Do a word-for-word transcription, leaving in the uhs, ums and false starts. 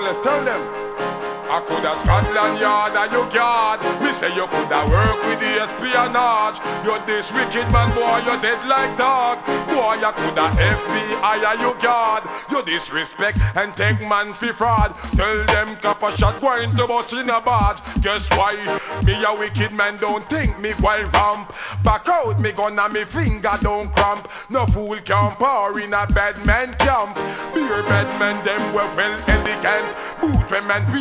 Douglas, tell them. I coulda Scotland Yard and you guard. Me say you coulda work with the espionage. You this wicked man, boy, you dead like dog. Boy, you coulda F B I and you guard. You disrespect and take man fi fraud. Tell them copper shot going to bust in a barge. Guess why? Me a wicked man, don't think me while ramp. Back out me gun and me finger don't cramp. No fool can pour in a bad man camp. Beer bad man them were well elegant. Boot when man